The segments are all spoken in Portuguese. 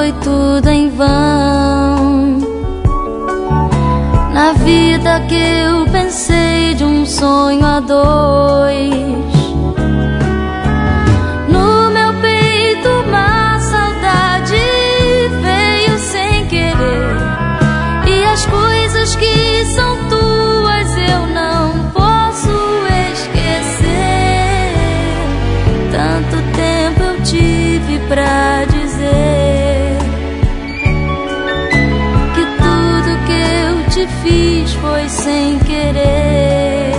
foi tudo em vão. Na vida que eu pensei de um sonho a dois, no meu peito uma saudade veio sem querer, e as coisas que são tuas eu não posso esquecer. Tanto tempo eu tive pra dizer que tudo que eu te fiz foi sem querer.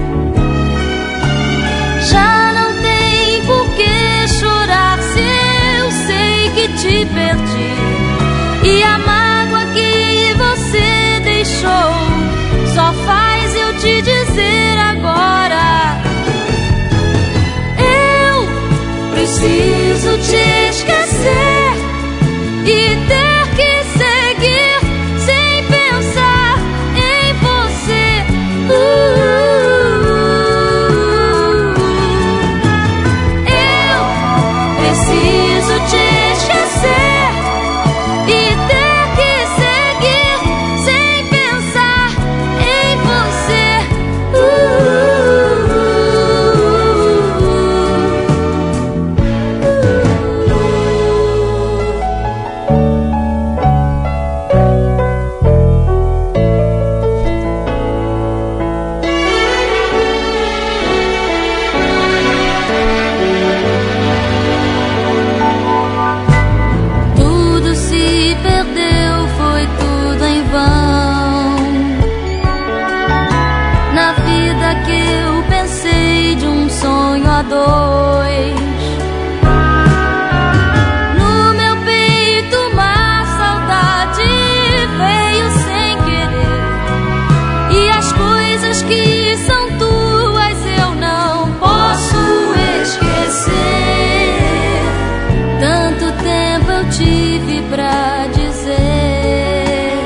Já não tem por que chorar se eu sei que te perdi, e a mágoa que você deixou só faz eu te dizer agora: eu preciso te esquecer e ter que seguir sem pensar em você. Eu preciso te esquecer e ter que seguir sem pensar em você. Tudo se perdeu, foi tudo em vão. Na vida que eu pensei de um sonho a dois, no meu peito uma saudade veio sem querer, e as coisas que são tuas eu não posso esquecer. Tanto tempo eu tive pra dizer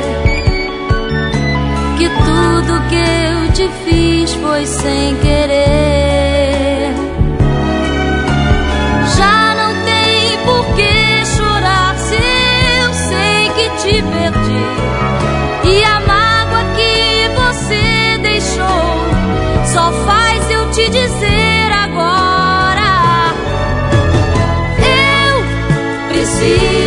que tudo que eu te fiz foi sem querer. Já não tem por que chorar se eu sei que te perdi, e a mágoa que você deixou só faz eu te dizer agora: eu preciso